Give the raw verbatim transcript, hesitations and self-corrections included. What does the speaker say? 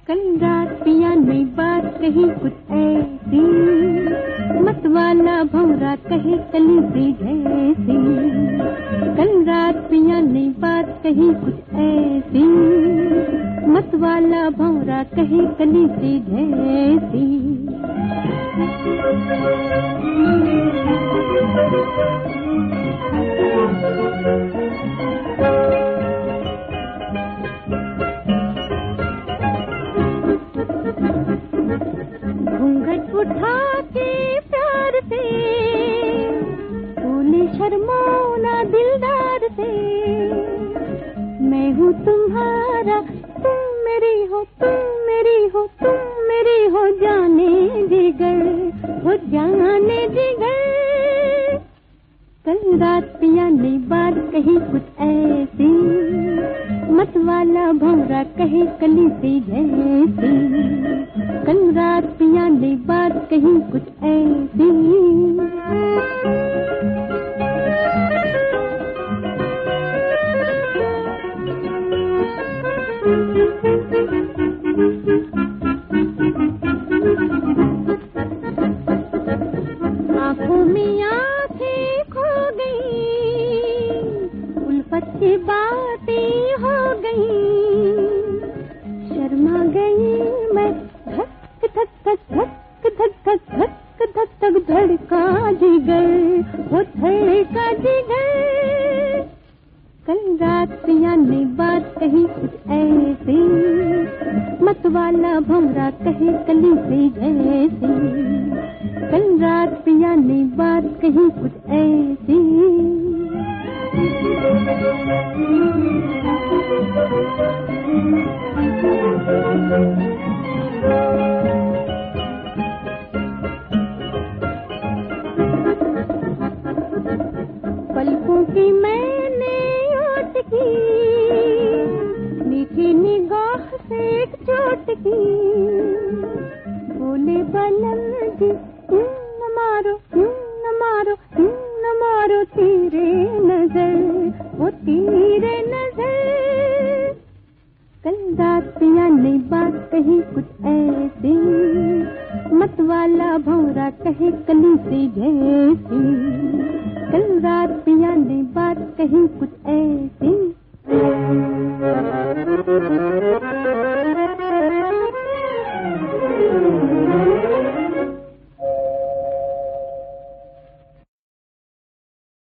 कल रात पिया ने बात कही कुछ ऐसी, मत वाला भौरा कहे कली से जैसी। कल रात पिया ने बात कही कुछ ऐसी, मत वाला भौरा कहे कली से जैसी। घूंघट उठा के प्यार से बोले शर्माना दिलदार से, मैं हूँ तुम्हारा तुम मेरी हो, तुम मेरी हो, तुम मेरी हो, जाने जिगर हो, जाने जिगर। कल रात पिया ने बात कही कुछ ऐसी, मत वाला भौरा कहे कली से जैसी। कल रात पिया ने बात कही कुछ ऐसी। आंखों में आंखें खो गई, उल्फत की बातें हो गई, शर्मा गई मैं, धक धक धक धक धक धक धक धक धक धड़का जिगर हो, धड़का जिगर। कल रात पिया ने बात कही कुछ ऐसी, मत वाला भौरा कहे कली से जैसी। कल रात पिया ने बात कही कुछ ऐसी। पलकों की मैंने ओट की, मीठी निगाह से एक चोट की, बोले बलम जी न मारो, न मारो, न मारो, तेरे नजर वो तेरे नजर। कल रात पिया ने बात कही कुछ ऐसी, मत वाला भौरा कहे कली से जैसी। कल रात पिया ने बात कही कुछ ऐसी।